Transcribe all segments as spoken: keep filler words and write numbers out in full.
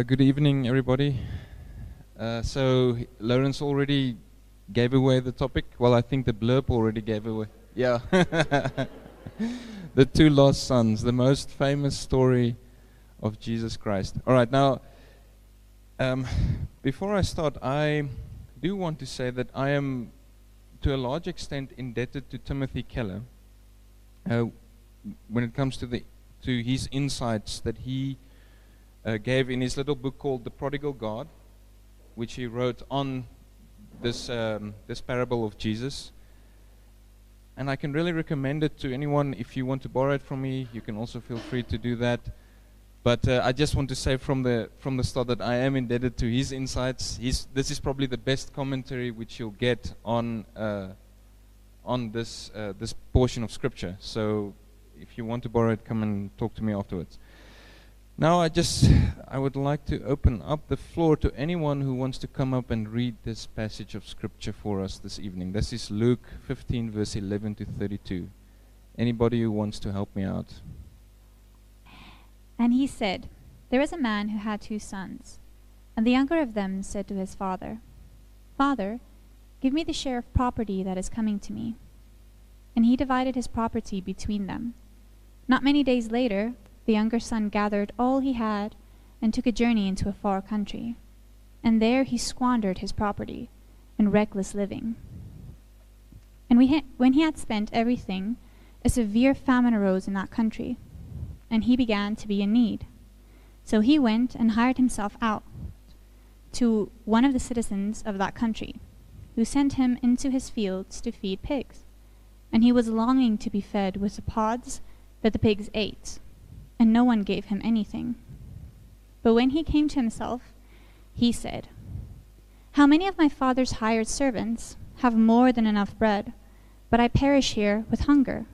Uh, good evening, everybody. Uh, so h- Lawrence already gave away the topic. Well, I think the blurb already gave away. Yeah, the two lost sons, the most famous story of Jesus Christ. All right, now, um, before I start, I do want to say that I am, to a large extent, indebted to Timothy Keller uh, when it comes to the to his insights that he uh, gave in his little book called The Prodigal God, which he wrote on this um, this parable of Jesus. And I can really recommend it to anyone. If you want to borrow it from me, you can also feel free to do that. But uh, I just want to say from the from the start that I am indebted to his insights. He's, this is probably the best commentary which you'll get on uh, on this uh, this portion of Scripture. So if you want to borrow it, come and talk to me afterwards. Now I just, I would like to open up the floor to anyone who wants to come up and read this passage of Scripture for us this evening. This is Luke fifteen, verse eleven to thirty-two. Anybody who wants to help me out? And he said, There was a man who had two sons. And the younger of them said to his father, Father, give me the share of property that is coming to me. And he divided his property between them. Not many days later, the younger son gathered all he had and took a journey into a far country. And there he squandered his property in reckless living. And we ha- when he had spent everything, a severe famine arose in that country, and he began to be in need. So he went and hired himself out to one of the citizens of that country, who sent him into his fields to feed pigs. And he was longing to be fed with the pods that the pigs ate, and no one gave him anything. But when he came to himself, he said, How many of my father's hired servants have more than enough bread, but I perish here with hunger?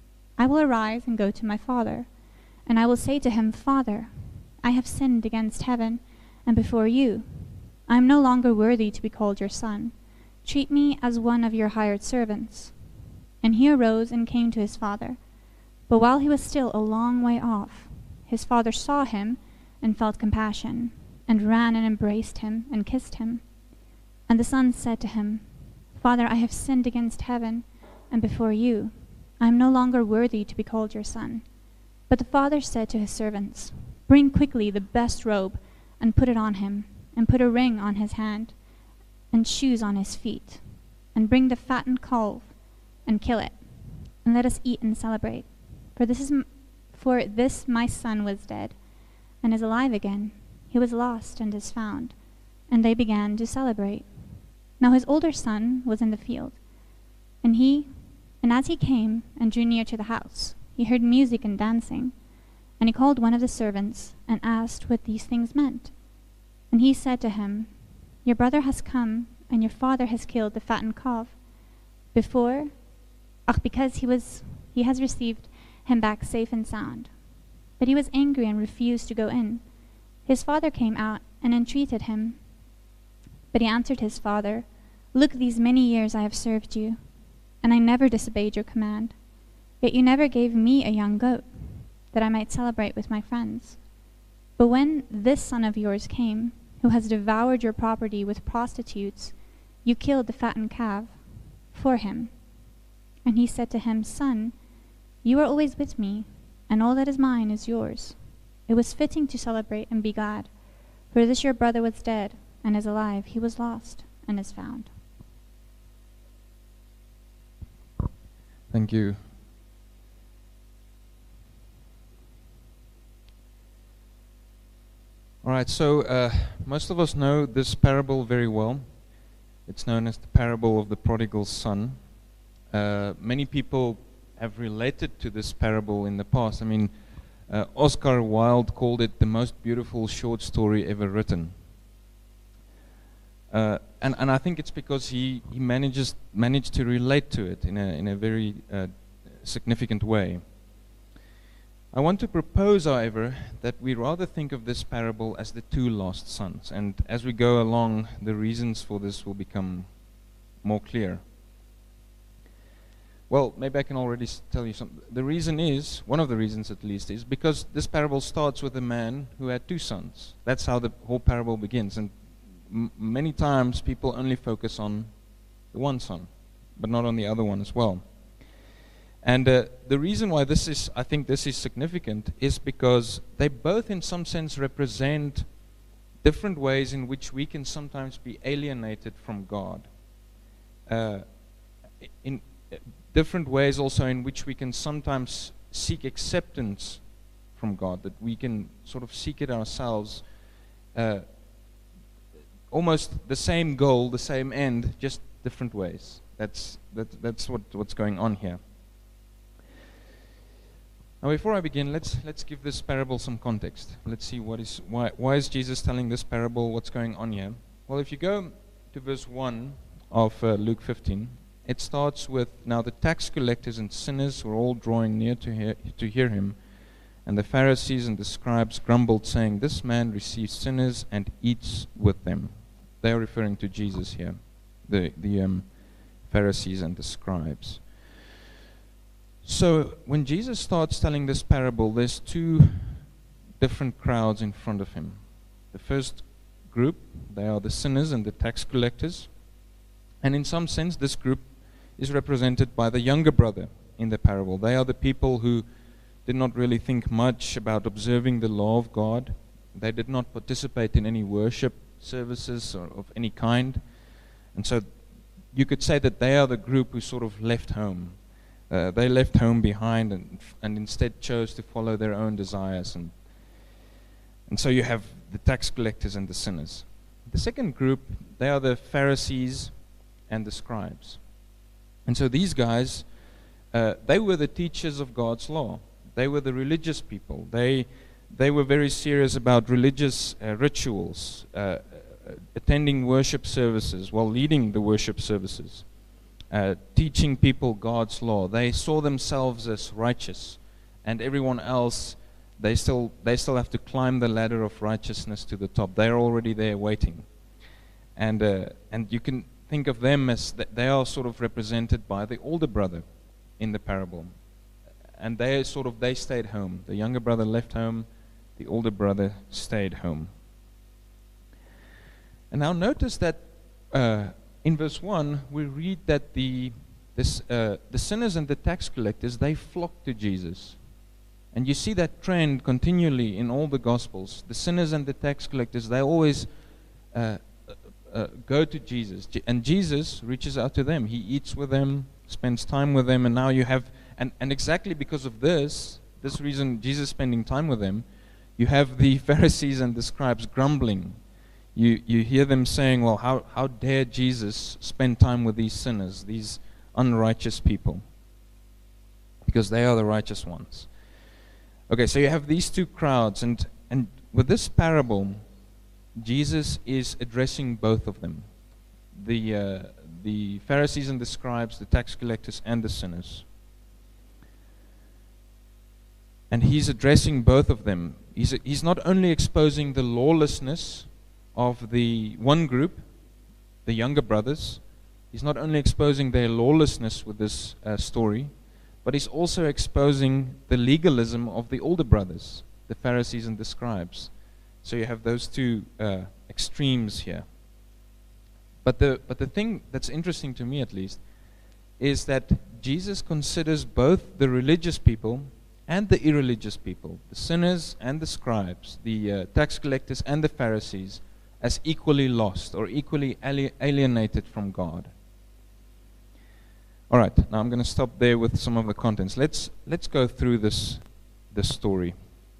I will arise and go to my father, and I will say to him, Father, I have sinned against heaven and before you. I am no longer worthy to be called your son. Treat me as one of your hired servants. And he arose and came to his father. But while he was still a long way off, his father saw him and felt compassion, and ran and embraced him and kissed him. And the son said to him, Father, I have sinned against heaven and before you. I am no longer worthy to be called your son. But the father said to his servants, Bring quickly the best robe and put it on him, and put a ring on his hand and shoes on his feet, and bring the fattened calf and kill it, and let us eat and celebrate. For this is m- for this my son was dead, and is alive again. He was lost and is found. And they began to celebrate. Now his older son was in the field, and he, and as he came and drew near to the house, he heard music and dancing. And he called one of the servants and asked what these things meant. And he said to him, Your brother has come, and your father has killed the fattened calf, before, ach, because he was he has received him back safe and sound. But he was angry and refused to go in. His father came out and entreated him. But he answered his father, Look, these many years I have served you, and I never disobeyed your command. Yet you never gave me a young goat, that I might celebrate with my friends. But when this son of yours came, who has devoured your property with prostitutes, you killed the fattened calf for him. And he said to him, Son, you are always with me, and all that is mine is yours. It was fitting to celebrate and be glad, for this your brother was dead, and is alive. He was lost, and is found. Thank you. All right, so uh, most of us know this parable very well. It's known as the parable of the prodigal son. Uh, many people have related to this parable in the past. I mean, uh, Oscar Wilde called it the most beautiful short story ever written. Uh, and, and I think it's because he, he manages managed to relate to it in a, in a very uh, significant way. I want to propose, however, that we rather think of this parable as the two lost sons. And as we go along, the reasons for this will become more clear. Well, maybe I can already s- tell you something. The reason is, one of the reasons at least, is because this parable starts with a man who had two sons. That's how the whole parable begins. And m- many times people only focus on the one son, but not on the other one as well. And uh, the reason why this is, I think this is significant, is because they both in some sense represent different ways in which we can sometimes be alienated from God. Uh, in uh, different ways also in which we can sometimes seek acceptance from God, that we can sort of seek it ourselves. Uh, almost the same goal, the same end, just different ways. That's, that, that's what, what's going on here. Now, before I begin, let's let's give this parable some context. Let's see what is why why is Jesus telling this parable? What's going on here? Well, if you go to verse one of uh, Luke fifteen, it starts with, "Now the tax collectors and sinners were all drawing near to hear to hear him, and the Pharisees and the scribes grumbled, saying, 'This man receives sinners and eats with them.'" They are referring to Jesus here, the the um, Pharisees and the scribes. So when Jesus starts telling this parable, there's two different crowds in front of him. The first group, they are the sinners and the tax collectors. And in some sense, this group is represented by the younger brother in the parable. They are the people who did not really think much about observing the law of God. They did not participate in any worship services or of any kind. And so you could say that they are the group who sort of left home. Uh, they left home behind and and instead chose to follow their own desires. And, and so you have the tax collectors and the sinners. The second group, they are the Pharisees and the scribes. And so these guys, uh, they were the teachers of God's law. They were the religious people. They, they were very serious about religious uh, rituals, uh, attending worship services, while leading the worship services. Uh, teaching people God's law. They saw themselves as righteous, and everyone else, they still they still have to climb the ladder of righteousness to the top. They're already there waiting, and uh, and you can think of them as th- they are sort of represented by the older brother in the parable, and they sort of they stayed home. The younger brother left home, the older brother stayed home. And now notice that. Uh, In verse one, we read that the this, uh, the sinners and the tax collectors, they flocked to Jesus. And you see that trend continually in all the Gospels. The sinners and the tax collectors, they always uh, uh, uh, go to Jesus. Je- and Jesus reaches out to them. He eats with them, spends time with them, and now you have, and, and exactly because of this, this reason, Jesus spending time with them, you have the Pharisees and the scribes grumbling. You you hear them saying, well, how, how dare Jesus spend time with these sinners, these unrighteous people? Because they are the righteous ones. Okay, so you have these two crowds, and, and with this parable, Jesus is addressing both of them. The, uh, the Pharisees and the scribes, the tax collectors and the sinners. And he's addressing both of them. He's, he's not only exposing the lawlessness of the one group, the younger brothers. He's not only exposing their lawlessness with this uh, story, but he's also exposing the legalism of the older brothers, the Pharisees and the scribes. So you have those two uh, extremes here. But the but the thing that's interesting to me, at least, is that Jesus considers both the religious people and the irreligious people, the sinners and the scribes, the uh, tax collectors and the Pharisees, as equally lost or equally ali- alienated from God. All right, now I'm going to stop there with some of the contents. Let's let's go through this this story.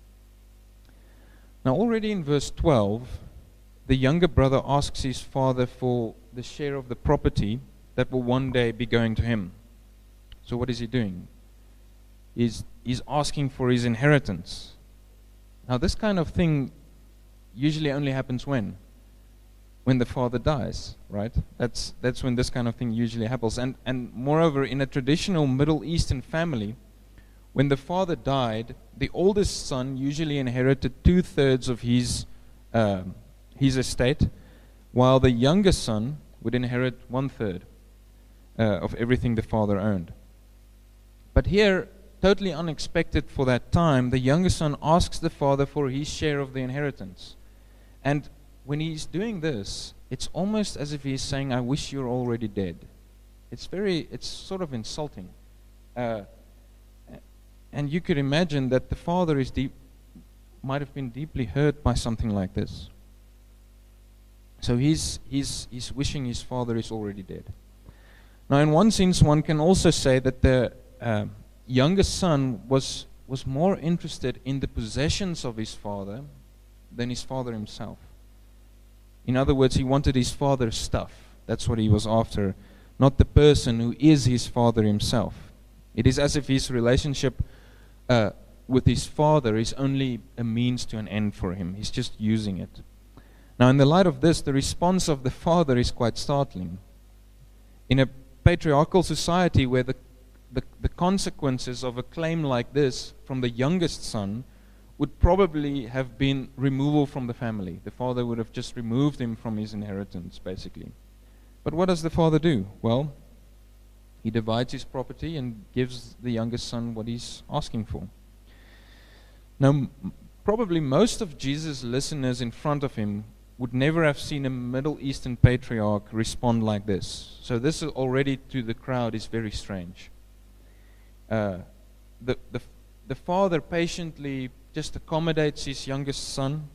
Now, already in verse twelve, the younger brother asks his father for the share of the property that will one day be going to him. So what is he doing? He's he's asking for his inheritance. Now, this kind of thing usually only happens when? When the father dies, right? That's that's when this kind of thing usually happens. And and moreover, in a traditional Middle Eastern family, when the father died, the oldest son usually inherited two-thirds of his uh, his estate, while the youngest son would inherit one-third uh, of everything the father owned. But here, totally unexpected for that time, the younger son asks the father for his share of the inheritance. And when he's doing this, it's almost as if he's saying, I wish you're already dead. It's very, it's sort of insulting. Uh, and you could imagine that the father is deep, might have been deeply hurt by something like this. So he's, he's, he's wishing his father is already dead. Now, in one sense, one can also say that the uh, younger son was, was more interested in the possessions of his father than his father himself. In other words, he wanted his father's stuff. That's what he was after, not the person who is his father himself. It is as if his relationship uh, with his father is only a means to an end for him. He's just using it. Now, in the light of this, the response of the father is quite startling. In a patriarchal society where the, the, the consequences of a claim like this from the youngest son would probably have been removal from the family. The father would have just removed him from his inheritance, basically. But what does the father do? Well, he divides his property and gives the youngest son what he's asking for. Now, m- probably most of Jesus' listeners in front of him would never have seen a Middle Eastern patriarch respond like this. So this is already to the crowd is very strange. Uh, the, the, the father patiently just accommodates his youngest son,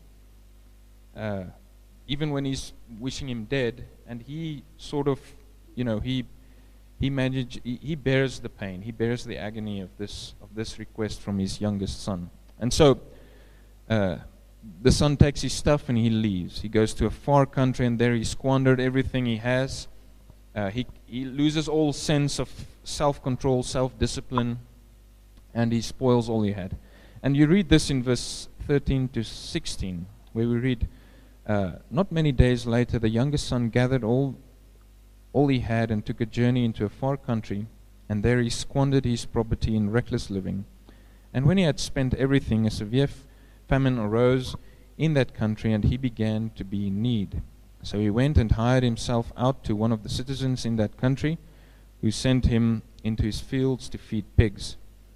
uh, even when he's wishing him dead, and he sort of, you know, he he manage he, he bears the pain, he bears the agony of this of this request from his youngest son. And so uh, the son takes his stuff and he leaves. He goes to a far country, and there he squandered everything he has. Uh, he he loses all sense of self-control, self-discipline, and he spoils all he had. And you read this in verse thirteen to sixteen, where we read, uh, not many days later, the youngest son gathered all all he had and took a journey into a far country, and there he squandered his property in reckless living. And when he had spent everything, a severe f- famine arose in that country, and he began to be in need. So he went and hired himself out to one of the citizens in that country, who sent him into his fields to feed pigs.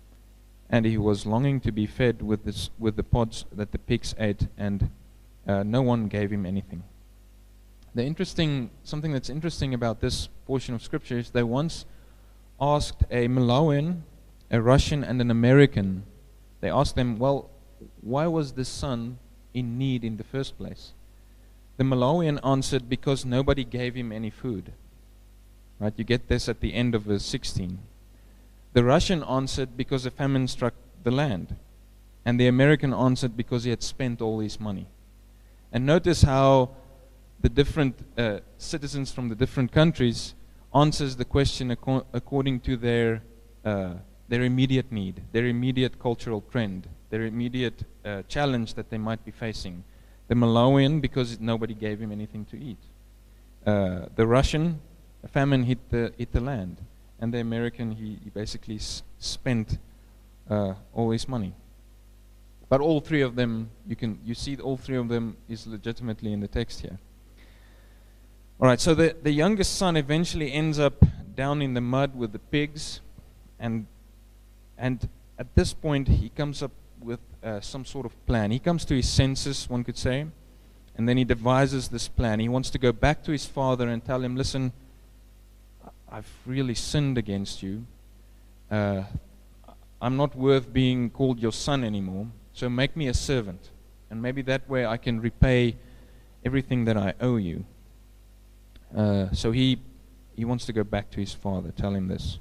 And he was longing to be fed with, this, with the pods that the pigs ate, and uh, no one gave him anything. The interesting, something that's interesting about this portion of Scripture is they once asked a Malawian, a Russian, and an American, they asked them, well, why was the son in need in the first place? The Malawian answered, because nobody gave him any food. Right? You get this at the end of verse sixteen. The Russian answered, because a famine struck the land. And the American answered, because he had spent all his money. And notice how the different uh, citizens from the different countries answers the question ac- according to their uh, their immediate need, their immediate cultural trend, their immediate uh, challenge that they might be facing. The Malawian, because nobody gave him anything to eat. Uh, the Russian, a famine hit the hit the land. And the American, he, he basically s- spent uh, all his money. But all three of them, you can you see all three of them is legitimately in the text here. All right, so the, the youngest son eventually ends up down in the mud with the pigs, and and at this point he comes up with uh, some sort of plan. He comes to his senses, one could say, and then he devises this plan. He wants to go back to his father and tell him, listen, I've really sinned against you. Uh, I'm not worth being called your son anymore, so make me a servant, and maybe that way I can repay everything that I owe you. Uh, so he he wants to go back to his father, tell him this.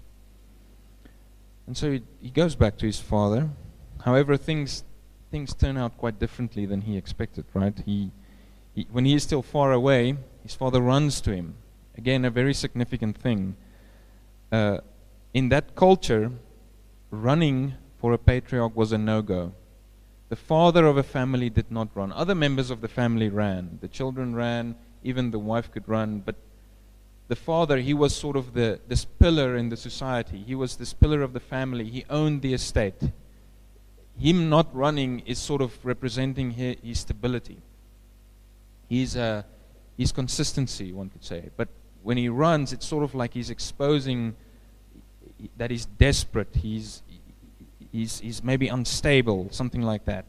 And so he, he goes back to his father. However, things things turn out quite differently than he expected, right? He, he when he is still far away, his father runs to him. Again, a very significant thing. Uh, in that culture, running for a patriarch was a no-go. The father of a family did not run. Other members of the family ran. The children ran. Even the wife could run, but the father, he was sort of the this pillar in the society. He was this pillar of the family. He owned the estate. Him not running is sort of representing his, his stability. He's uh, his consistency, one could say. But when he runs, it's sort of like he's exposing that he's desperate, he's, he's, he's maybe unstable, something like that.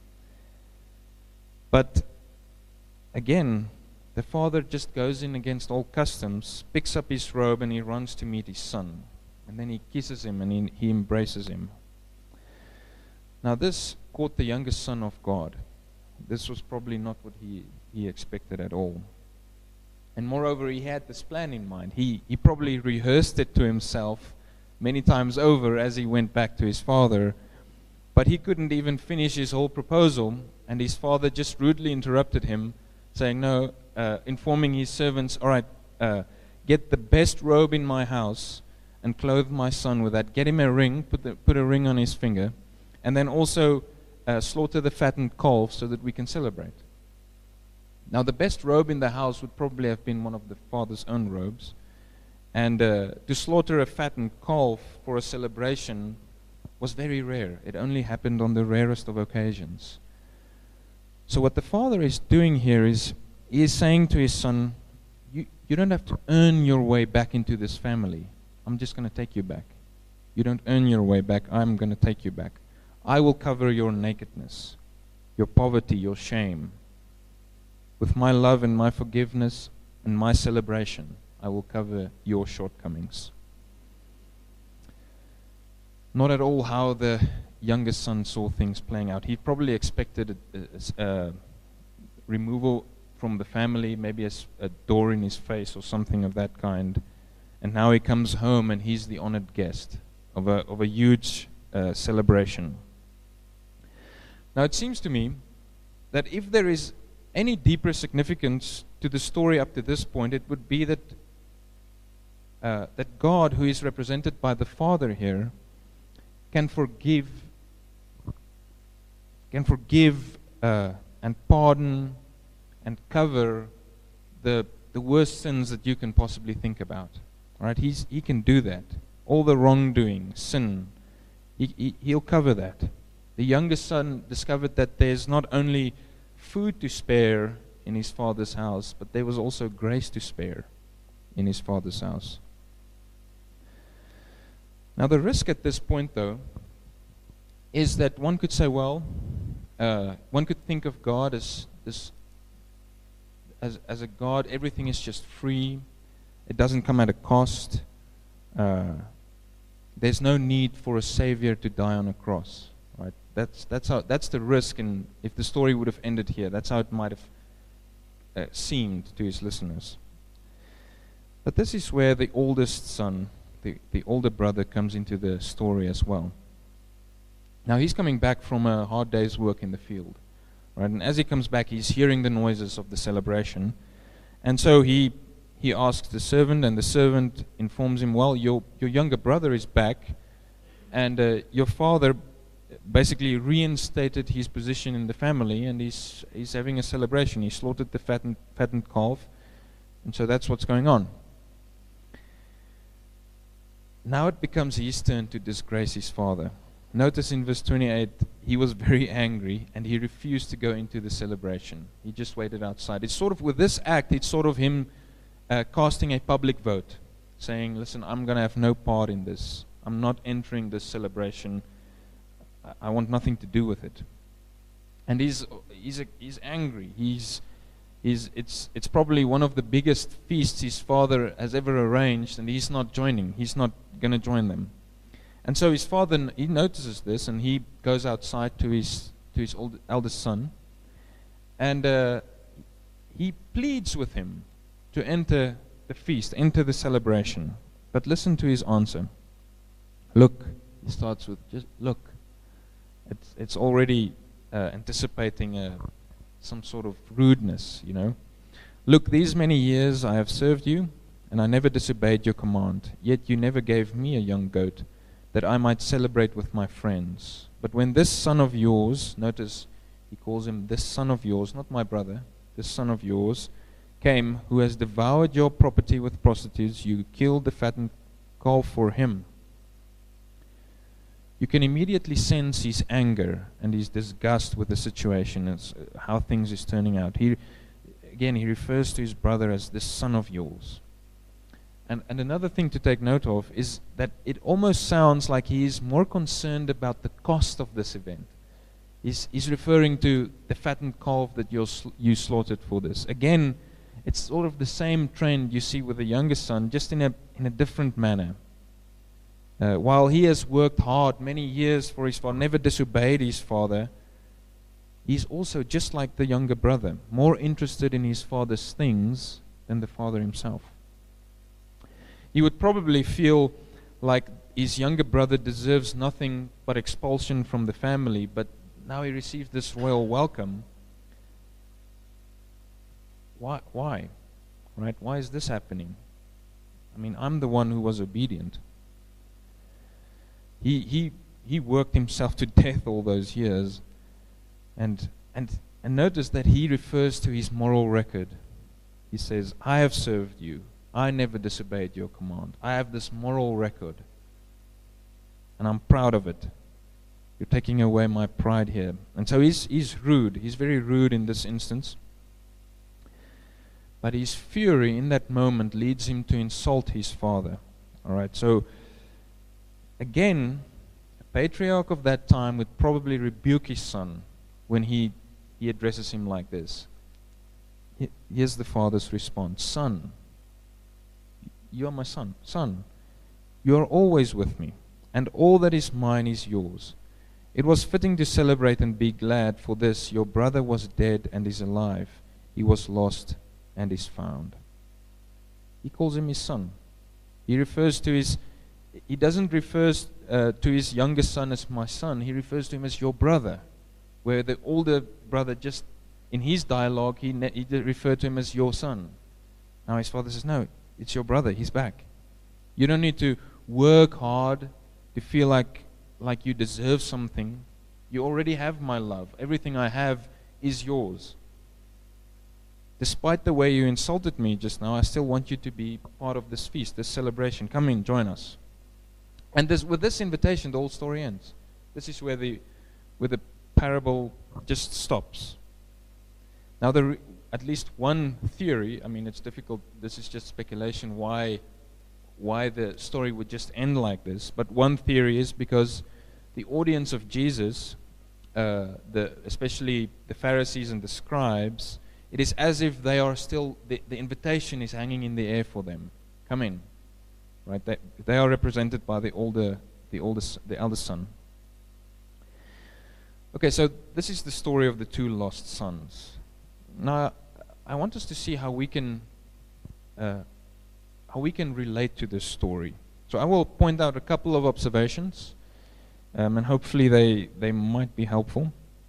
But again, the father just goes in against all customs, picks up his robe, and he runs to meet his son. And then he kisses him and he, he embraces him. Now this caught the youngest son off guard. This was probably not what he, he expected at all. And moreover, he had this plan in mind. He, he probably rehearsed it to himself many times over as he went back to his father. But he couldn't even finish his whole proposal, and his father just rudely interrupted him, saying, no, uh, informing his servants, all right, uh, get the best robe in my house and clothe my son with that. Get him a ring, put, the, put a ring on his finger, and then also uh, slaughter the fattened calf so that we can celebrate. Now, the best robe in the house would probably have been one of the father's own robes. And uh, to slaughter a fattened calf for a celebration was very rare. It only happened on the rarest of occasions. So what the father is doing here is, he is saying to his son, you, you don't have to earn your way back into this family. I'm just going to take you back. You don't earn your way back. I'm going to take you back. I will cover your nakedness, your poverty, your shame. With my love and my forgiveness and my celebration, I will cover your shortcomings. Not at all how the youngest son saw things playing out. He probably expected a, a, a removal from the family, maybe a, a door in his face or something of that kind. And now he comes home and he's the honored guest of a, of a huge uh, celebration. Now it seems to me that if there is any deeper significance to the story up to this point, it would be that uh, that God, who is represented by the Father here, can forgive, can forgive uh, and pardon and cover the the worst sins that you can possibly think about. All right, he's he can do that. All the wrongdoing, sin, he, he he'll cover that. The youngest son discovered that there's not only food to spare in his father's house, but there was also grace to spare in his father's house. Now the risk at this point, though, is that one could say, well, uh, one could think of God as this, as as a God. Everything is just free. It doesn't come at a cost. Uh, there's no need for a savior to die on a cross. Right? That's that's how that's the risk, and if the story would have ended here, that's how it might have uh, seemed to his listeners. But this is where the oldest son, the, the older brother, comes into the story as well. Now he's coming back from a hard day's work in the field, right? And as he comes back, he's hearing the noises of the celebration, and so he he asks the servant, and the servant informs him, well, your your younger brother is back, and uh, your father basically reinstated his position in the family, and he's he's having a celebration. He slaughtered the fattened, fattened calf, and so that's what's going on. Now it becomes his turn to disgrace his father. Notice in verse twenty-eight, he was very angry, and he refused to go into the celebration. He just waited outside. It's sort of, with this act, it's sort of him uh, casting a public vote, saying, listen, I'm going to have no part in this. I'm not entering this celebration. I want nothing to do with it. And he's he's a, he's angry. He's he's it's it's probably one of the biggest feasts his father has ever arranged, and he's not joining. He's not going to join them. And so his father, he notices this, and he goes outside to his to his old, eldest son, and uh, he pleads with him to enter the feast, enter the celebration. But listen to his answer. Look, he starts with just look. It's it's already uh, anticipating a, some sort of rudeness, you know. Look, these many years I have served you, and I never disobeyed your command. Yet you never gave me a young goat, that I might celebrate with my friends. But when this son of yours, notice he calls him this son of yours, not my brother, this son of yours, came, who has devoured your property with prostitutes, you killed the fattened calf for him. You can immediately sense his anger and his disgust with the situation, as uh, how things is turning out. He, again, he refers to his brother as this son of yours. And, and another thing to take note of is that it almost sounds like he is more concerned about the cost of this event. He's, he's referring to the fattened calf that you're sl- you slaughtered for this. Again, it's sort of the same trend you see with the youngest son, just in a, in a different manner. Uh, while he has worked hard many years for his father, never disobeyed his father, he's also, just like the younger brother, more interested in his father's things than the father himself. He would probably feel like his younger brother deserves nothing but expulsion from the family, but now he receives this royal welcome. Why? Why? Right? Why is this happening? I mean, I'm the one who was obedient. He he he worked himself to death all those years, and and and notice that he refers to his moral record. He says, "I have served you. I never disobeyed your command. I have this moral record, and I'm proud of it. You're taking away my pride here." And so he's he's rude. He's very rude in this instance. But his fury in that moment leads him to insult his father. All right, so again, a patriarch of that time would probably rebuke his son when he, he addresses him like this. Here's the father's response. "Son, you are my son. Son, you are always with me, and all that is mine is yours. It was fitting to celebrate and be glad, for this your brother was dead and is alive. He was lost and is found." He calls him his son. He refers to his, he doesn't refer uh, to his youngest son as my son. He refers to him as your brother, where the older brother just, in his dialogue, he, ne- he referred to him as your son. Now his father says, "No, it's your brother. He's back. You don't need to work hard to feel like like you deserve something. You already have my love. Everything I have is yours. Despite the way you insulted me just now, I still want you to be part of this feast, this celebration. Come in, join us." And this, with this invitation, the whole story ends. This is where the where the parable just stops. Now, there re- at least one theory. I mean, it's difficult. This is just speculation. Why, why the story would just end like this? But one theory is because the audience of Jesus, uh, the especially the Pharisees and the scribes, it is as if they are still, the, the invitation is hanging in the air for them. Come in, right? They, they are represented by the older, the oldest, the eldest son. Okay, so this is the story of the two lost sons. Now, I want us to see how we can, uh, how we can relate to this story. So I will point out a couple of observations, um, and hopefully they they might be helpful.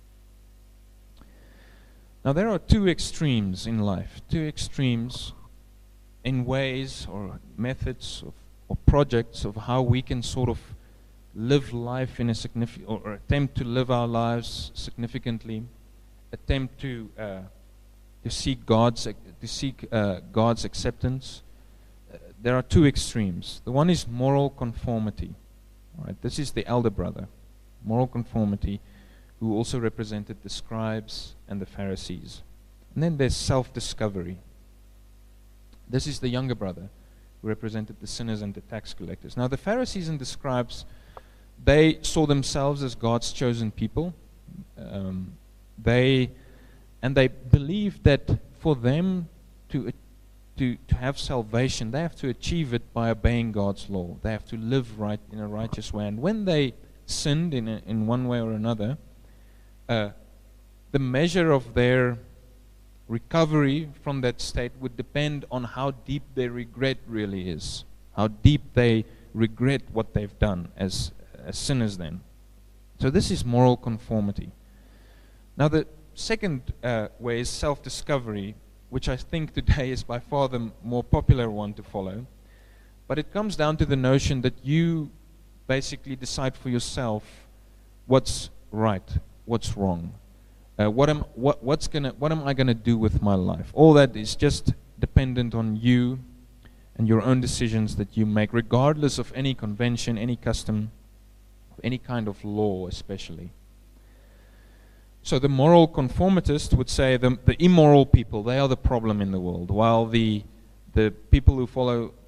Now, there are two extremes in life, two extremes in ways or methods of, or projects of how we can sort of live life in a significant, or, or attempt to live our lives significantly, attempt to uh, to seek God's to seek uh, God's acceptance. Uh, there are two extremes. The one is moral conformity. All right, this is the elder brother, moral conformity, who also represented the scribes and the Pharisees. And then there's self-discovery. This is the younger brother, who represented the sinners and the tax collectors. Now, the Pharisees and the scribes, they saw themselves as God's chosen people. Um, they and they believed that for them to to to have salvation, they have to achieve it by obeying God's law. They have to live right in a righteous way. And when they sinned in a, in one way or another, Uh, the measure of their recovery from that state would depend on how deep their regret really is, how deep they regret what they've done as, as sinners then. So this is moral conformity. Now the second uh, way is self-discovery, which I think today is by far the m- more popular one to follow. But it comes down to the notion that you basically decide for yourself what's right, what's wrong, uh, what am what what's gonna what am I gonna do with my life? All that is just dependent on you and your own decisions that you make, regardless of any convention, any custom, any kind of law, especially. So the moral conformitist would say the the immoral people, they are the problem in the world, while the the people who follow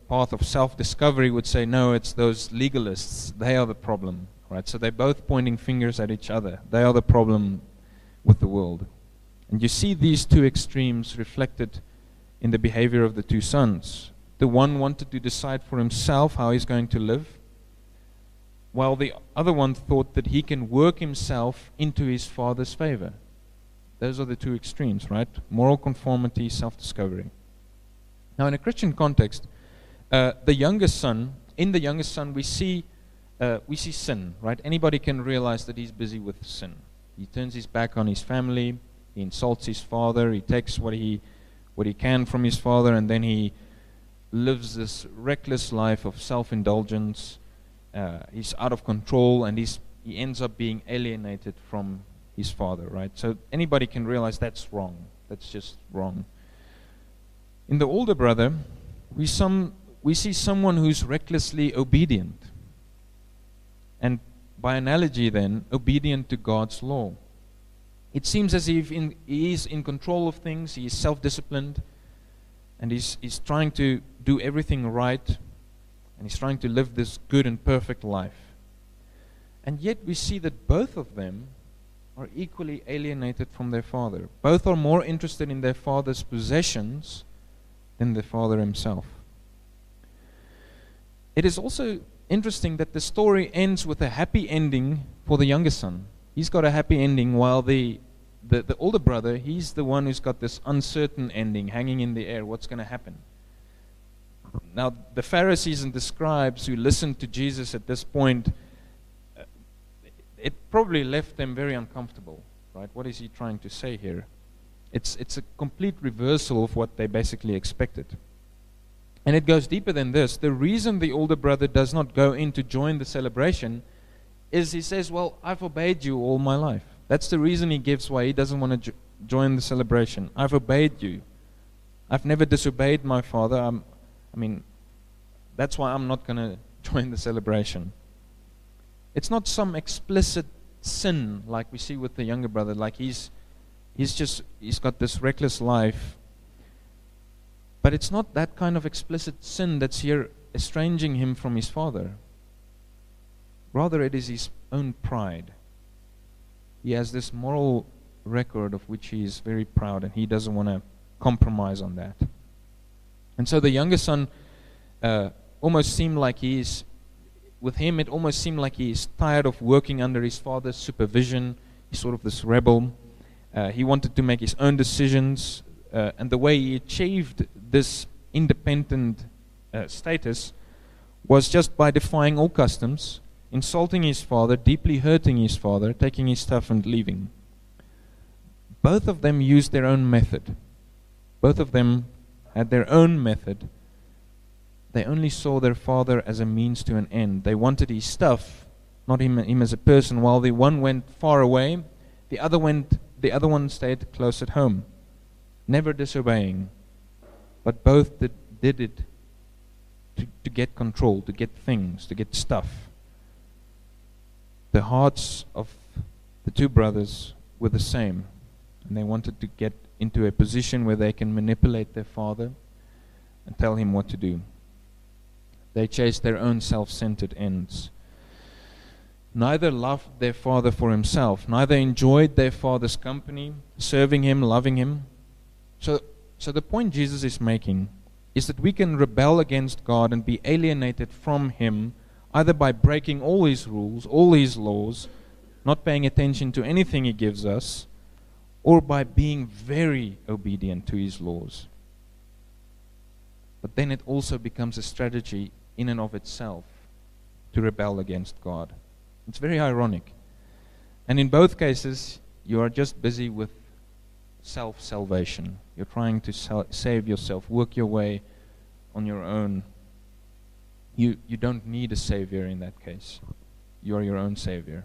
path of self-discovery would say, no, it's those legalists. They are the problem, right? So they're both pointing fingers at each other. They are the problem with the world. And you see these two extremes reflected in the behavior of the two sons. The one wanted to decide for himself how he's going to live, while the other one thought that he can work himself into his father's favor. Those are the two extremes, right? Moral conformity, self-discovery. Now, in a Christian context, uh, the youngest son, in the youngest son, we see uh, we see sin, right? Anybody can realize that he's busy with sin. He turns his back on his family. He insults his father. He takes what he what he can from his father, and then he lives this reckless life of self-indulgence. Uh, he's out of control, and he's he ends up being alienated from his father, right? So anybody can realize that's wrong. That's just wrong. In the older brother, we some we see someone who's recklessly obedient, and by analogy then, obedient to God's law. It seems as if in, he is in control of things, he is self-disciplined, and he's, he's trying to do everything right, and he's trying to live this good and perfect life. And yet we see that both of them are equally alienated from their father. Both are more interested in their father's possessions than the father himself. It is also interesting that the story ends with a happy ending for the youngest son. He's got a happy ending, while the, the, the older brother, he's the one who's got this uncertain ending hanging in the air. What's going to happen? Now, the Pharisees and the scribes who listened to Jesus at this point, uh, it probably left them very uncomfortable, right? What is he trying to say here? It's, it's a complete reversal of what they basically expected. And it goes deeper than this. The reason the older brother does not go in to join the celebration is he says, well, I've obeyed you all my life. That's the reason he gives why he doesn't want to jo- join the celebration. I've obeyed you. I've never disobeyed my father. I'm, I mean, that's why I'm not going to join the celebration. It's not some explicit sin like we see with the younger brother, like he's he's just, he's got this reckless life. But it's not that kind of explicit sin that's here estranging him from his father. Rather, it is his own pride. He has this moral record of which he is very proud, and he doesn't want to compromise on that. And so the younger son uh, almost seemed like he is, with him it almost seemed like he is tired of working under his father's supervision. He's sort of this rebel. Uh, he wanted to make his own decisions, uh, and the way he achieved this independent uh, status was just by defying all customs, insulting his father, deeply hurting his father, taking his stuff and leaving. Both of them used their own method. Both of them had their own method. They only saw their father as a means to an end. They wanted his stuff, not him, him as a person. While the one went far away, the other went. The other one stayed close at home, never disobeying. But both did, did it to, to get control, to get things, to get stuff. The hearts of the two brothers were the same, and they wanted to get into a position where they can manipulate their father and tell him what to do. They chased their own self-centered ends. Neither loved their father for himself, neither enjoyed their father's company, serving him, loving him. So, so the point Jesus is making is that we can rebel against God and be alienated from him either by breaking all his rules, all his laws, not paying attention to anything he gives us, or by being very obedient to his laws. But then it also becomes a strategy in and of itself to rebel against God. It's very ironic. And in both cases, you are just busy with self-salvation. You're trying to sal- save yourself, work your way on your own. You, you don't need a savior in that case. You are your own savior.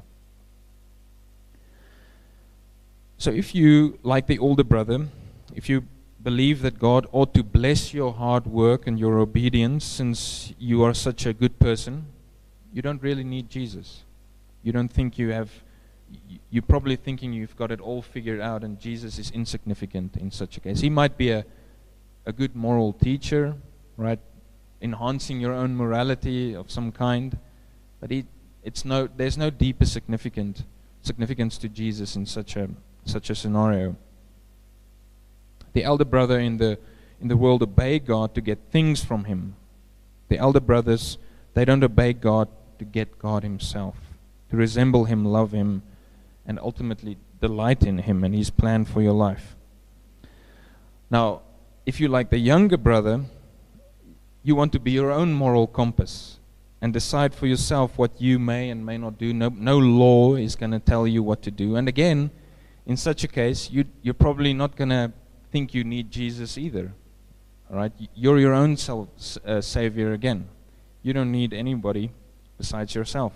So if you, like the older brother, if you believe that God ought to bless your hard work and your obedience since you are such a good person, you don't really need Jesus. You don't think you have, you're probably thinking you've got it all figured out and Jesus is insignificant in such a case. He might be a, a good moral teacher, right? enhancing your own morality of some kind. But he, it's no, there's no deeper significant significance to Jesus in such a such a scenario. The elder brother in the in the world obey God to get things from Him. The elder brothers, they don't obey God to get God Himself, to resemble Him, love Him, and ultimately delight in Him and His plan for your life. Now, if you like the younger brother, you want to be your own moral compass and decide for yourself what you may and may not do. No, no law is going to tell you what to do. And again, in such a case, you, you're probably not going to think you need Jesus either. All right? You're your own self, uh, savior again. You don't need anybody besides yourself.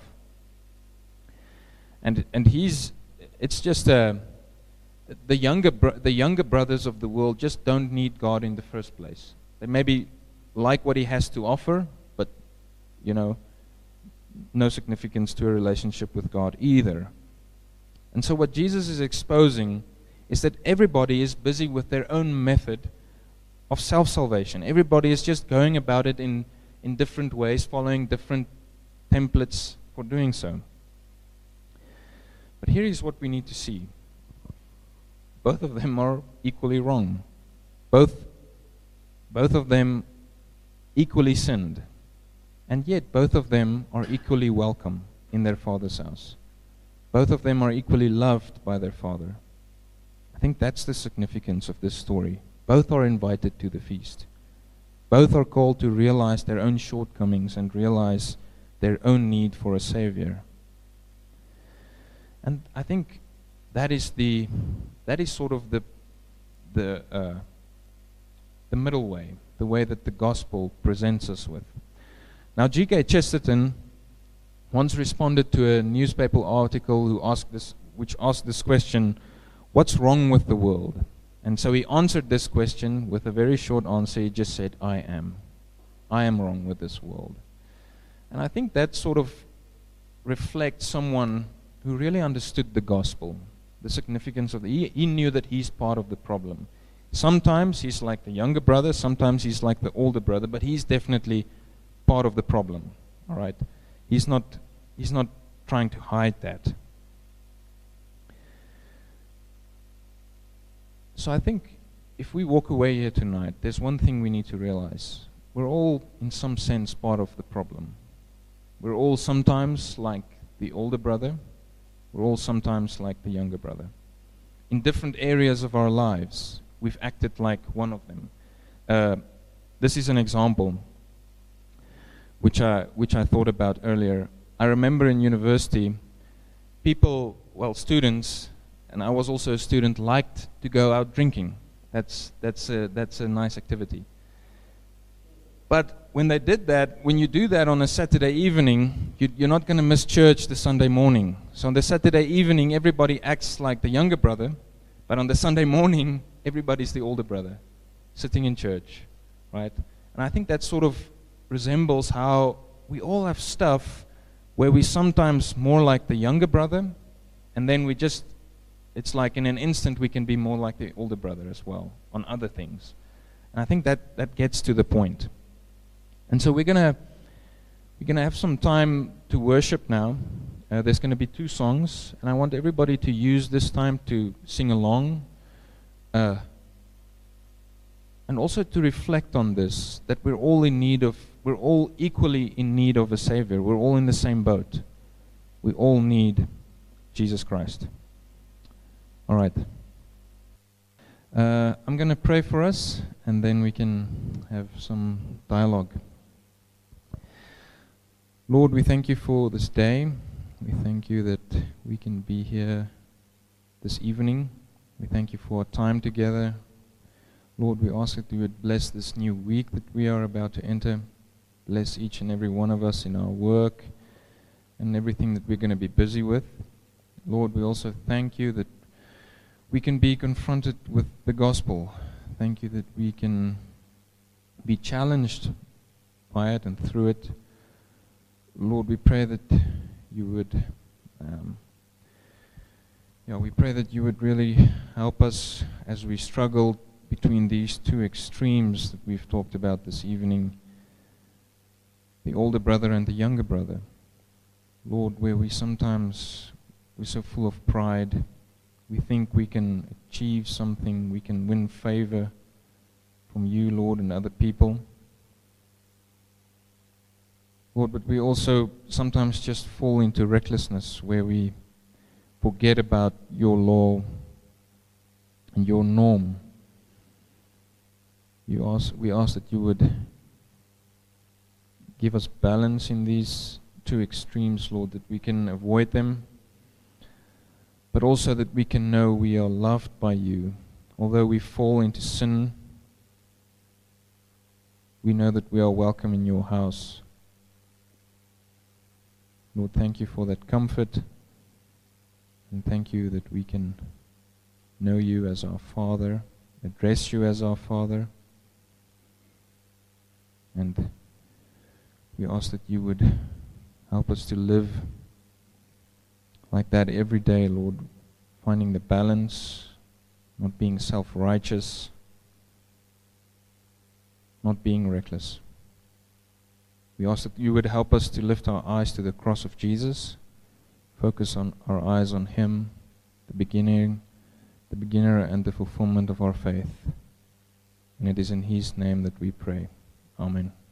And and he's, it's just a, the younger bro- the younger brothers of the world just don't need God in the first place. They maybe like what He has to offer, but, you know, no significance to a relationship with God either. And so what Jesus is exposing is that everybody is busy with their own method of self-salvation. Everybody is just going about it in, in different ways, following different templates for doing so. But here is what we need to see. Both of them are equally wrong. Both, both of them equally sinned. And yet both of them are equally welcome in their Father's house. Both of them are equally loved by their Father. I think that's the significance of this story. Both are invited to the feast. Both are called to realize their own shortcomings and realize their own need for a Savior. And I think that is the that is sort of the the uh, the middle way, the way that the gospel presents us with. Now, G K Chesterton once responded to a newspaper article who asked this, which asked this question, "What's wrong with the world?" And so he answered this question with a very short answer. He just said, "I am. I am wrong with this world." And I think that sort of reflects someone who really understood the gospel, the significance of the, he, he knew that he's part of the problem. Sometimes he's like the younger brother, sometimes he's like the older brother, but he's definitely part of the problem. All right, he's not he's not trying to hide that. So I think if we walk away here tonight, there's one thing we need to realize: we're all, in some sense, part of the problem. We're all sometimes like the older brother. We're all sometimes like the younger brother. In different areas of our lives, we've acted like one of them. Uh, this is an example which I which I thought about earlier. I remember in university, people, well, students, and I was also a student, liked to go out drinking. That's that's a, that's a nice activity. But when they did that, when you do that on a Saturday evening, you, you're not going to miss church the Sunday morning. So on the Saturday evening, everybody acts like the younger brother, but on the Sunday morning, everybody's the older brother, sitting in church, right? And I think that sort of resembles how we all have stuff where we sometimes more like the younger brother, and then we just, it's like in an instant we can be more like the older brother as well on other things. And I think that, that gets to the point. And so we're gonna we're gonna have some time to worship now. Uh, there's gonna be two songs, and I want everybody to use this time to sing along, uh, and also to reflect on this: that we're all in need of, we're all equally in need of a Savior. We're all in the same boat. We all need Jesus Christ. All right. Uh, I'm gonna pray for us, and then we can have some dialogue. Lord, we thank you for this day. We thank you that we can be here this evening. We thank you for our time together. Lord, we ask that you would bless this new week that we are about to enter. Bless each and every one of us in our work and everything that we're going to be busy with. Lord, we also thank you that we can be confronted with the gospel. Thank you that we can be challenged by it and through it. Lord, we pray that you would, um, yeah, we pray that you would really help us as we struggle between these two extremes that we've talked about this evening. the older brother and the younger brother. Lord, where we sometimes, we're so full of pride, we think we can achieve something, we can win favor from you, Lord, and other people. Lord, but we also sometimes just fall into recklessness where we forget about your law and your norm. You ask, we ask that you would give us balance in these two extremes, Lord, that we can avoid them, but also that we can know we are loved by you. Although we fall into sin, we know that we are welcome in your house. Lord, thank you for that comfort, and thank you that we can know you as our Father, address you as our Father, and we ask that you would help us to live like that every day, Lord, finding the balance, not being self-righteous, not being reckless. We ask that you would help us to lift our eyes to the cross of Jesus, focus on our eyes on him, the beginning, the beginner and the fulfillment of our faith. And it is in his name that we pray. Amen.